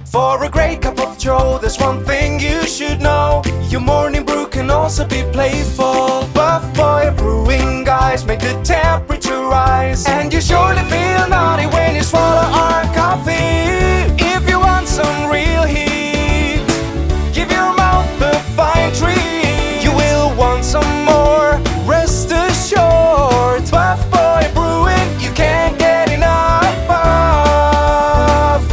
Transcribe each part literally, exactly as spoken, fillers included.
For a great cup of joe, there's one thing you should know. Your morning brew can also be playful. Buff Boy Brewing guys make the temperature rise, and you surely feel naughty when you swallow our coffee. If you want some real heat, give your mouth a fine treat. You will want some more, rest assured. Buff Boy Brewing, you can't get enough of.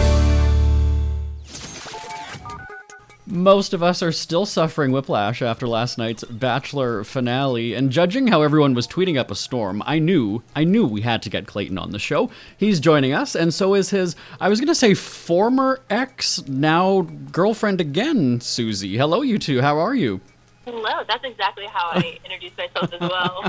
Most of us are still suffering whiplash after last night's Bachelor finale, and judging how everyone was tweeting up a storm, I knew, I knew we had to get Clayton on the show. He's joining us, and so is his, I was going to say former ex, now girlfriend again, Susie. Hello, you two. How are you? Hello. That's exactly how I introduce myself as well.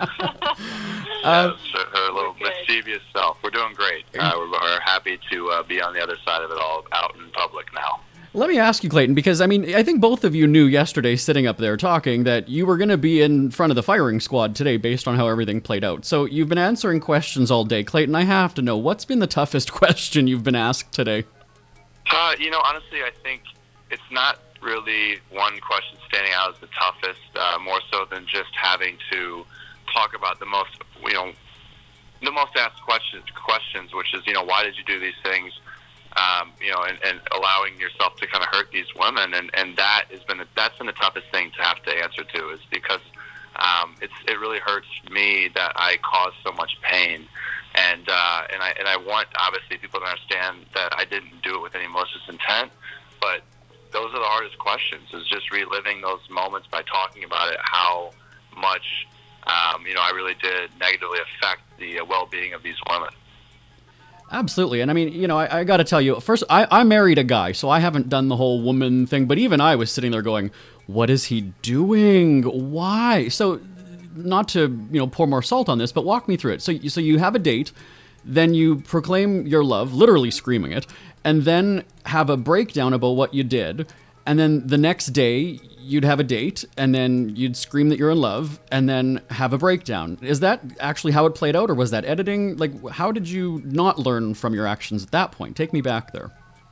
uh, her, her little mischievous self. We're doing great. Uh, we're, we're happy to uh, be on the other side of it all, out in public now. Let me ask you, Clayton, because, I mean, I think both of you knew yesterday, sitting up there talking, that you were going to be in front of the firing squad today based on how everything played out. So you've been answering questions all day. Clayton, I have to know, what's been the toughest question you've been asked today? Uh, you know, honestly, I think it's not really one question standing out as the toughest, uh, more so than just having to talk about the most, you know, the most asked questions, questions, which is, you know, why did you do these things? Um, you know, and, and allowing yourself to kind of hurt these women, and, and that has been the, that's been the toughest thing to have to answer to, is because um, it's it really hurts me that I caused so much pain, and uh, and I and I want obviously people to understand that I didn't do it with any malicious intent, but those are the hardest questions, is just reliving those moments by talking about it, how much um, you know I really did negatively affect the uh, well-being of these women. Absolutely. And I mean, you know, I, I got to tell you, first, I, I married a guy, so I haven't done the whole woman thing, but even I was sitting there going, what is he doing? Why? So, not to, you know, pour more salt on this, but walk me through it. So, you- so you have a date, then you proclaim your love, literally screaming it, and then have a breakdown about what you did, and then the next day you'd have a date, and then you'd scream that you're in love, and then have a breakdown. Is that actually how it played out, or was that editing? Like, how did you not learn from your actions at that point? Take me back there.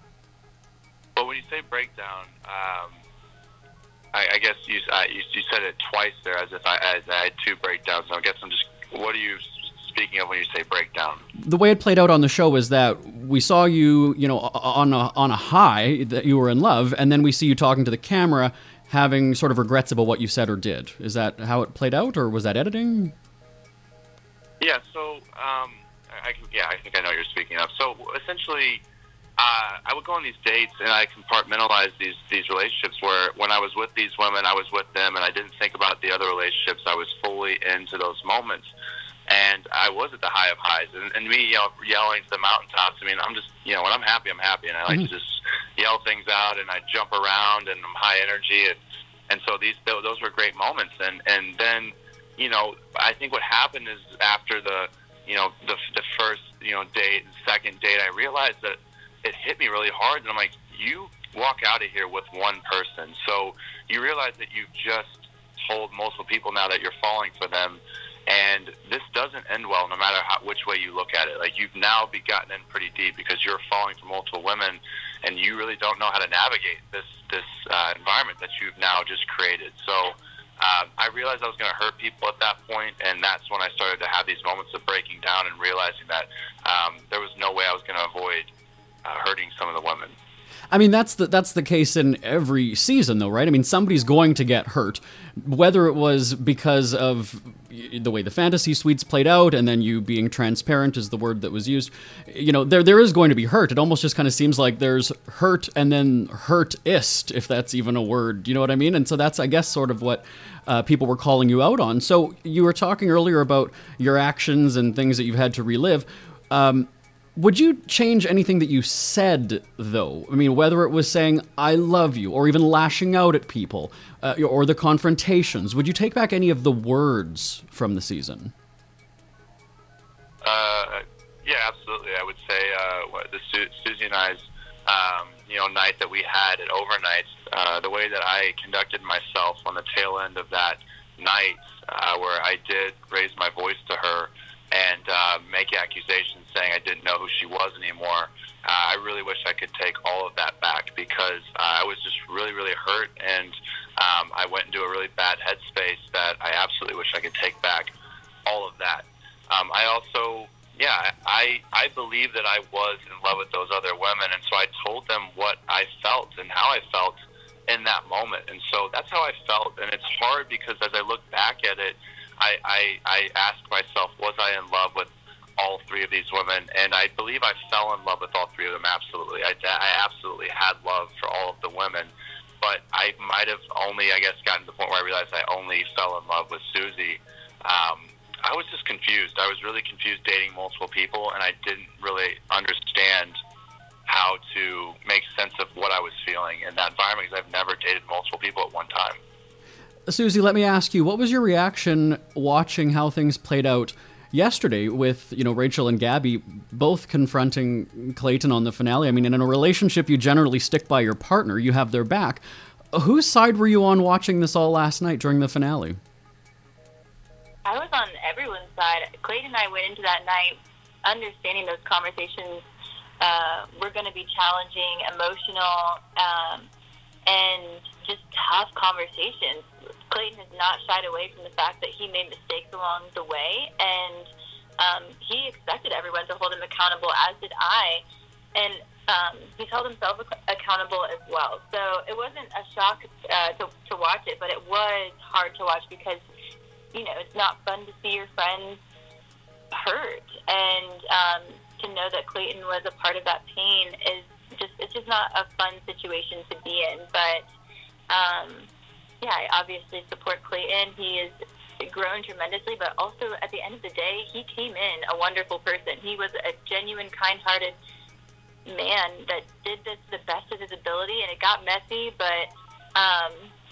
Well, when you say breakdown, um, I, I guess you, uh, you you said it twice there, as if I, as I had two breakdowns. So I guess I'm just, what are you speaking of when you say breakdown? The way it played out on the show is that we saw you, you know, on a, on a high, that you were in love, and then we see you talking to the camera, having sort of regrets about what you said or did. Is that how it played out, or was that editing? Yeah, so, um, I can, yeah, I think I know what you're speaking of. So, essentially, uh, I would go on these dates, and I compartmentalize these, these relationships where when I was with these women, I was with them, and I didn't think about the other relationships. I was fully into those moments. And I was at the high of highs, and, and me you know, yelling to the mountaintops. I mean, I'm just, you know, when I'm happy, I'm happy, and I like mm-hmm. to just yell things out, and I jump around, and I'm high energy, and, and so these those were great moments. And, and then, you know, I think what happened is after the, you know, the the first, you know, date, second date, I realized that it hit me really hard, and I'm like, you walk out of here with one person, so you realize that you've just told multiple people now that you're falling for them. And this doesn't end well, no matter how, which way you look at it. Like, you've now be gotten in pretty deep because you're falling for multiple women, and you really don't know how to navigate this this uh, environment that you've now just created. So uh, I realized I was going to hurt people at that point, and that's when I started to have these moments of breaking down and realizing that um, there was no way I was going to avoid uh, hurting some of the women. I mean, that's the that's the case in every season, though, right? I mean, somebody's going to get hurt, whether it was because of the way the fantasy suites played out, and then you being transparent is the word that was used. You know, there there is going to be hurt. It almost just kind of seems like there's hurt and then hurtist, if that's even a word. You know what I mean? And so that's, I guess, sort of what uh, people were calling you out on. So you were talking earlier about your actions and things that you've had to relive. Um, Would you change anything that you said, though? I mean, whether it was saying, I love you, or even lashing out at people, uh, or the confrontations. Would you take back any of the words from the season? Uh, yeah, absolutely. I would say uh, what the Su- Susie and I's um, you know, night that we had at Overnights, uh, the way that I conducted myself on the tail end of that night, uh, where I did raise my voice to her, and uh, make accusations saying I didn't know who she was anymore. Uh, I really wish I could take all of that back went into a really bad headspace that I absolutely wish I could take back all of that. Um, I also, yeah, I I believe that I was in love with those other women, and so I told them what I felt and how I felt in that moment. And so that's how I felt, and it's hard because as I look back at it, I, I, I ask myself, was I in love with all three of these women? And I believe I fell in love with all three of them, absolutely. I, I absolutely had love for all of the women, but I might have only, I guess, gotten to the point where I realized I only fell in love with Susie. Um, I was just confused. I was really confused dating multiple people, and I didn't really understand how to make sense of what I was feeling in that environment because I've never dated multiple people at one time. Susie, let me ask you, what was your reaction watching how things played out yesterday with, you know, Rachel and Gabby both confronting Clayton on the finale? I mean, in a relationship, you generally stick by your partner. You have their back. Whose side were you on watching this all last night during the finale? I was on everyone's side. Clayton and I went into that night understanding those conversations uh, were going to be challenging, emotional, um, and just tough conversations. Clayton has not shied away from the fact that he made mistakes along the way, and um, he expected everyone to hold him accountable, as did I, and um, he's held himself ac- accountable as well. So it wasn't a shock uh, to, to watch it, but it was hard to watch because, you know, it's not fun to see your friends hurt, and um, to know that Clayton was a part of that pain is just, it's just not a fun situation to be in, but um, yeah, I obviously support Clayton. He has grown tremendously, but also at the end of the day, he came in a wonderful person. He was a genuine, kind-hearted man that did this to the best of his ability, and it got messy, but um,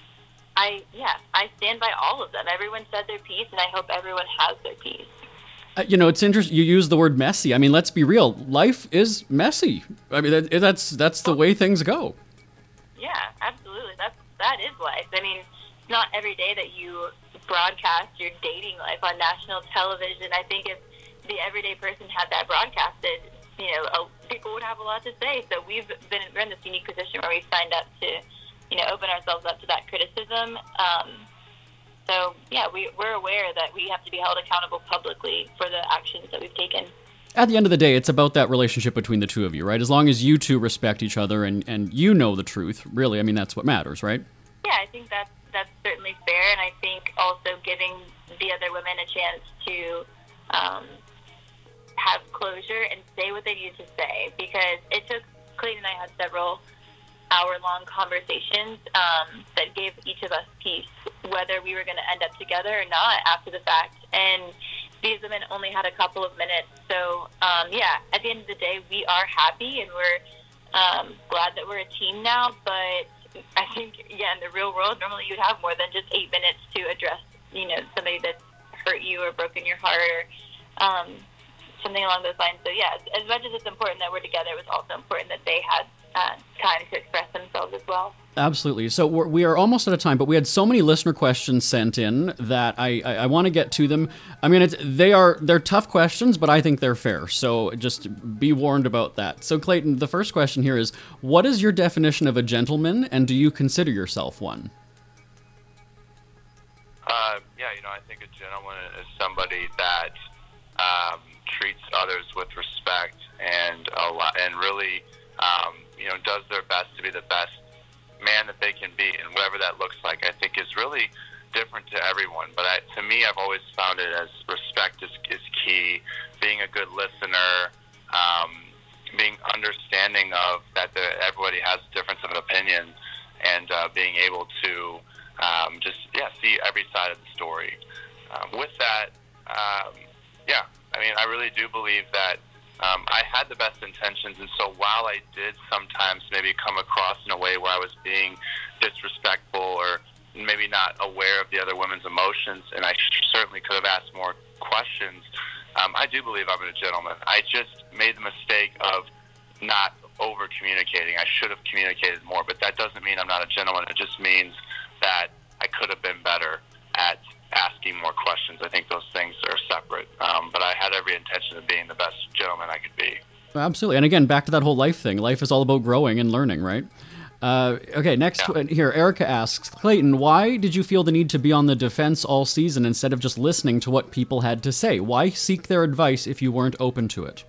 I, yeah, I stand by all of them. Everyone said their piece, and I hope everyone has their piece. Uh, you know, it's interesting. You use the word messy. I mean, let's be real. Life is messy. I mean, that, that's that's the way things go. Yeah, absolutely. That's that is life. I mean, it's not every day that you broadcast your dating life on national television. I think if the everyday person had that broadcasted, you know, uh, people would have a lot to say. So we've been we're in this unique position where we've signed up to, you know, open ourselves up to that criticism. Um, so yeah, we we're aware that we have to be held accountable publicly for the actions that we've taken. At the end of the day, it's about that relationship between the two of you, right? As long as you two respect each other and, and you know the truth, really, I mean, that's what matters, right? Yeah, I think that's, that's certainly fair, and I think also giving the other women a chance to um, have closure and say what they need to say, because it took, Clayton and I had several hour-long conversations um, that gave each of us peace, whether we were going to end up together or not after the fact, and these women only had a couple of minutes. So, um, yeah, at the end of the day, we are happy, and we're um, glad that we're a team now. But I think, yeah, in the real world, normally you'd have more than just eight minutes to address, you know, somebody that's hurt you or broken your heart or um, something along those lines. So, yeah, as, as much as it's important that we're together, it was also important that they had uh, time to express themselves as well. Absolutely. So we're, we are almost out of time, but we had so many listener questions sent in that I, I, I want to get to them. I mean, it's, they are they're tough questions, but I think they're fair. So just be warned about that. So Clayton, the first question here is, what is your definition of a gentleman, and do you consider yourself one? Uh, yeah, you know, I think a gentleman is somebody that um, treats others with respect and a lot, and really, um, you know, does their best to be the best man that they can be, and whatever that looks like, I think is really different to everyone. But I, to me, I've always found it as respect is, is key, being a good listener, um, being understanding of that the, everybody has a difference of opinion, and uh, being able to um, just, yeah, see every side of the story. Um, with that, um, yeah, I mean, I really do believe that Um, I had the best intentions, and so while I did sometimes maybe come across in a way where I was being disrespectful or maybe not aware of the other women's emotions, and I certainly could have asked more questions, um, I do believe I'm a gentleman. I just made the mistake of not over-communicating. I should have communicated more, but that doesn't mean I'm not a gentleman. It just means that I could have been better at asking more questions. I think those things are separate. Um, but I had every intention of being the best gentleman I could be. Absolutely. And again, back to that whole life thing. Life is all about growing and learning, right? Uh, okay, next Yeah. one here. Erica asks, Clayton, why did you feel the need to be on the defense all season instead of just listening to what people had to say? Why seek their advice if you weren't open to it?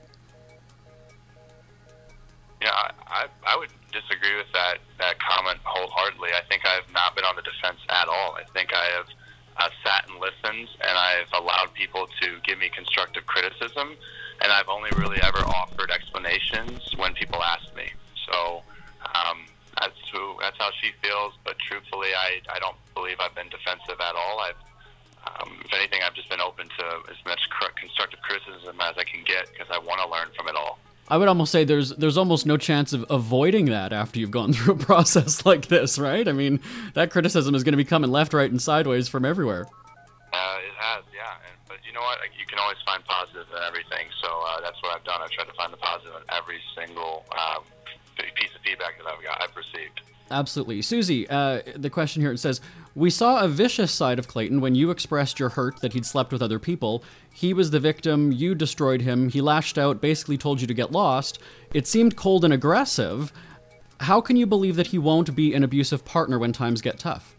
Yeah, I, I, I would disagree with that, that comment wholeheartedly. I think I have not been on the defense at all. I think I have uh, sat and listened, and I've allowed people to give me constructive criticism, and I've only really ever offered explanations when people asked me. So um, that's who, that's how she feels, but truthfully, I, I don't believe I've been defensive at all. I've, um, if anything, I've just been open to as much cr- constructive criticism as I can get because I want to learn from it all. I would almost say there's there's almost no chance of avoiding that after you've gone through a process like this, right? I mean, that criticism is going to be coming left, right, and sideways from everywhere. Uh, it has, yeah. And, but you know what? You can always find positive in everything. So uh, that's what I've done. I've tried to find the positive in every single um, piece of feedback that I've got, I've received. Absolutely. Susie, uh, the question here, it says, we saw a vicious side of Clayton when you expressed your hurt that he'd slept with other people. He was the victim. You destroyed him. He lashed out, basically told you to get lost. It seemed cold and aggressive. How can you believe that he won't be an abusive partner when times get tough?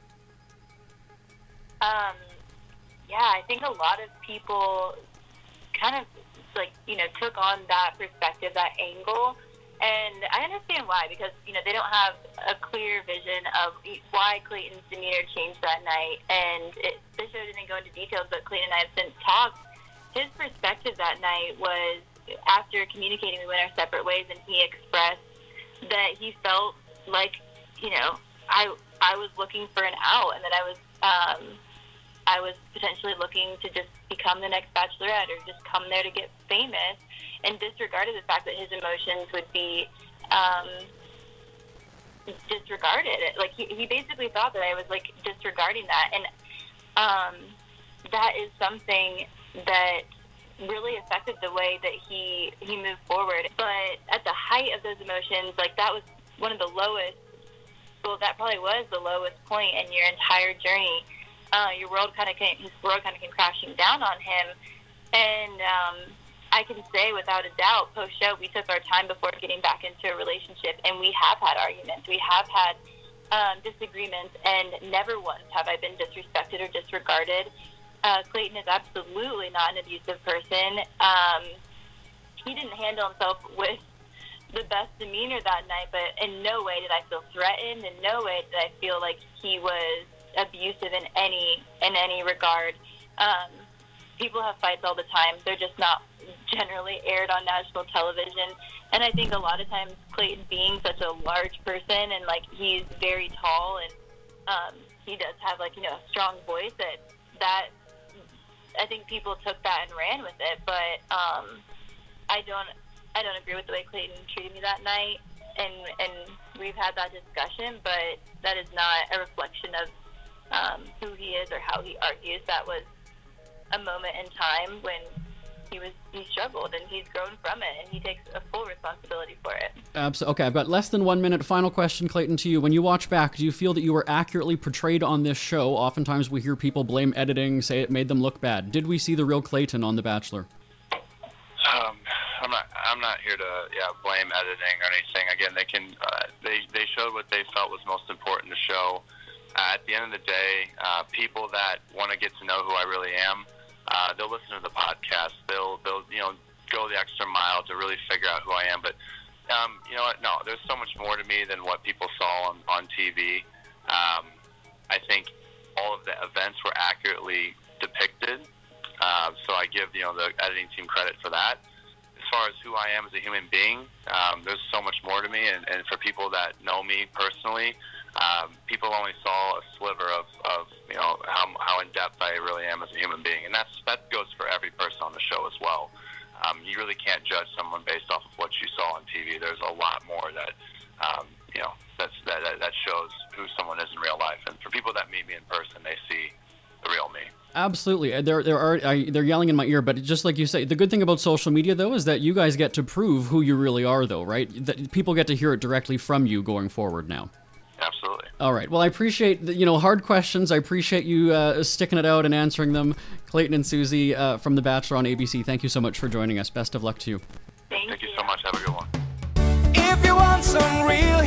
Um, yeah, I think a lot of people kind of, like, you know, took on that perspective, that angle. And I understand why, because, you know, they don't have a clear vision of why Clayton's demeanor changed that night. And it, the show didn't go into details, but Clayton and I have since talked. His perspective that night was, after communicating, we went our separate ways, and he expressed that he felt like, you know, I I was looking for an out, and that I was um, I was potentially looking to just become the next Bachelorette or just come there to get famous, and disregarded the fact that his emotions would be um, disregarded. Like, he, he basically thought that I was, like, disregarding that. And um, that is something that really affected the way that he, he moved forward. But at the height of those emotions, like, that was one of the lowest, well, that probably was the lowest point in your entire journey. Uh, your world kind of came, his world kind of came crashing down on him. And um, I can say without a doubt, post-show, we took our time before getting back into a relationship, and we have had arguments. We have had um, disagreements, and never once have I been disrespected or disregarded. Uh, Clayton is absolutely not an abusive person. Um, he didn't handle himself with the best demeanor that night, but in no way did I feel threatened. In no way did I feel like he was abusive in any in any regard. Um, people have fights all the time. They're just not generally aired on national television. And I think a lot of times Clayton, being such a large person, and like he's very tall, and um, he does have like you know a strong voice, that that I think people took that and ran with it. But um, I don't I don't agree with the way Clayton treated me that night, and and we've had that discussion. But that is not a reflection of um, who he is or how he argues. That was a moment in time when he was he struggled, and he's grown from it, and he takes a full responsibility for it. Absolutely. Okay, I've got less than one minute. Final question, Clayton, to you. When you watch back, do you feel that you were accurately portrayed on this show? Oftentimes we hear people blame editing, say it made them look bad. Did we see the real Clayton on The Bachelor? Um, I'm not. I'm not here to yeah blame editing or anything. Again, they can. Uh, they they showed what they felt was most important to show. Uh, at the end of the day, uh, people that want to get to know who I really am, uh, they'll listen to the podcast. They'll they'll you know go the extra mile to really figure out who I am. But um, you know what? No, there's so much more to me than what people saw on on T V. Um, I think all of the events were accurately depicted. Uh, so I give you know the editing team credit for that. As far as who I am as a human being, um, there's so much more to me, and, and for people that know me personally, um, people only saw a sliver of, of you know how, how in depth I really am as a human being, and that's that goes for every person on the show as well. Um, you really can't judge someone based off of what you saw on T V. There's a lot more that um, you know that's, that that shows who someone is in real life, and for people that meet me in person, they see the real me. Absolutely. There, there are. I, they're yelling in my ear, but just like you say, the good thing about social media, though, is that you guys get to prove who you really are, though, right? That people get to hear it directly from you going forward now. Absolutely. All right. Well, I appreciate the, you know hard questions. I appreciate you uh, sticking it out and answering them, Clayton and Susie uh, from The Bachelor on A B C. Thank you so much for joining us. Best of luck to you. Thank, Thank you you so much. Have a good one. If you want some real